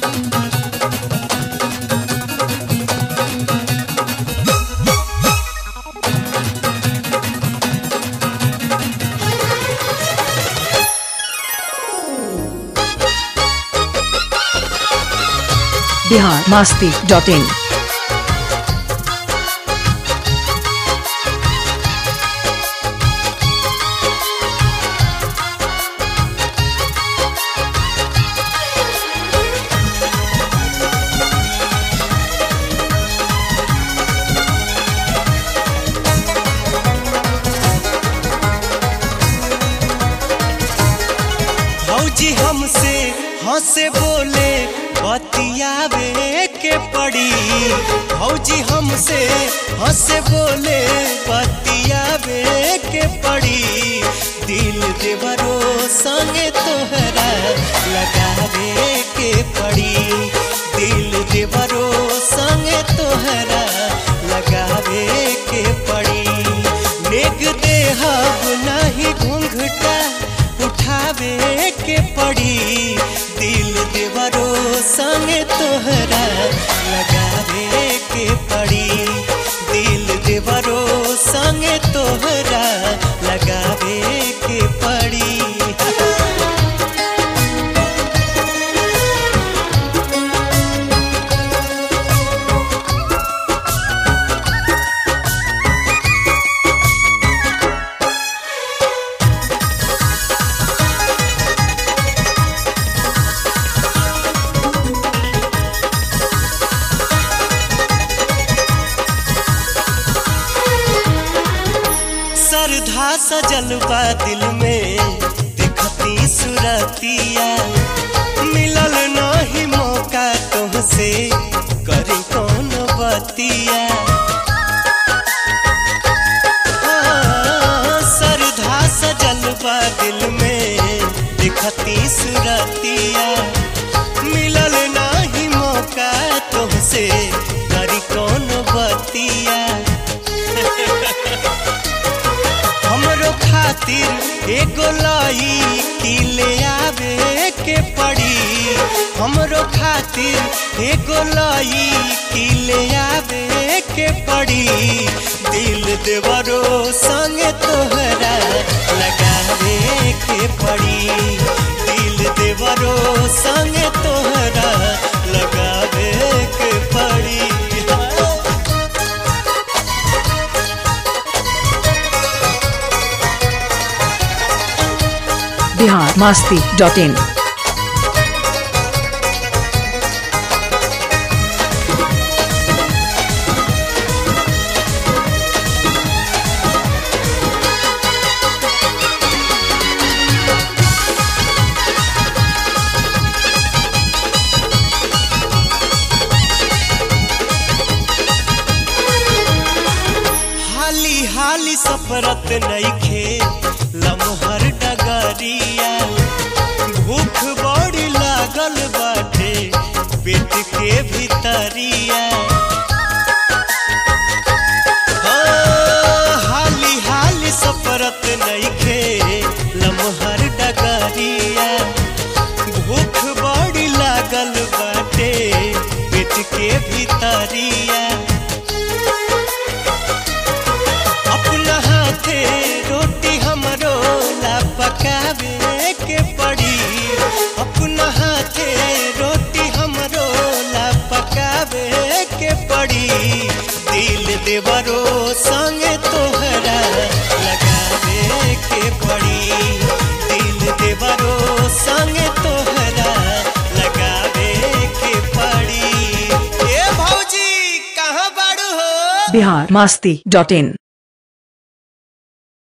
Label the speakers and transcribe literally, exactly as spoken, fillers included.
Speaker 1: Bihar Masti dot इन।
Speaker 2: भौजी हमसे हंसे बोले बतियावे के पड़ी। भौजी हमसे हंसे बोले बतियावे के पड़ी। दिल देवरो संगे तोहरा लगावे के पड़ी। दिल देवरो संगे तोहरा लगावे के पड़ी। नेग देहब नहीं घूंघटा उठावे के पड़ी। दिल देवरो संगे तोहरा लगावे के पड़ी। दिल देवरो संगे तोहरा लगावे के पड़ी। श्रद्धा सजल बा दिल में देखती सुरतिया। मिलल नहीं मौका तुमसे करी कौन बतिया। श्रद्धा सजल बा दिल में देखती सुरतिया। मिलल नहीं मौका तुमसे करी कौन बतिया। हमरो खातिर एगो लाई की ले आवे के पड़ी। हमरो खातिर एगो लाई की ले आवे के पड़ी। दिल देवरो संगे तोहरा लगावे के पड़ी। दिल देवरो संगे तोहरा लगावे के पड़ी।
Speaker 1: Bihar Masti dot in.
Speaker 2: हाली हाली सफरत नइखे लमहर डगरिया। भूख बड़ी लागल बाटे पेट के भीतरिया। हाँ, हाली हाली सफरत नइखे लमहर डगरिया। भूख बड़ी लागल बाटे पेट के भीतरिया। अपना हाथे रोटी हमरो ला पकावे के पड़ी। अपना हाथे रोटी हमरो ला पकावे के पड़ी। दिल देवरो संगे तोहरा लगावे के पड़ी। दिल देवरो संगे तोहरा लगावे के पड़ी। ए भौजी कहाँ बाड़ू हो?
Speaker 1: बिहार मस्ती डॉट इन।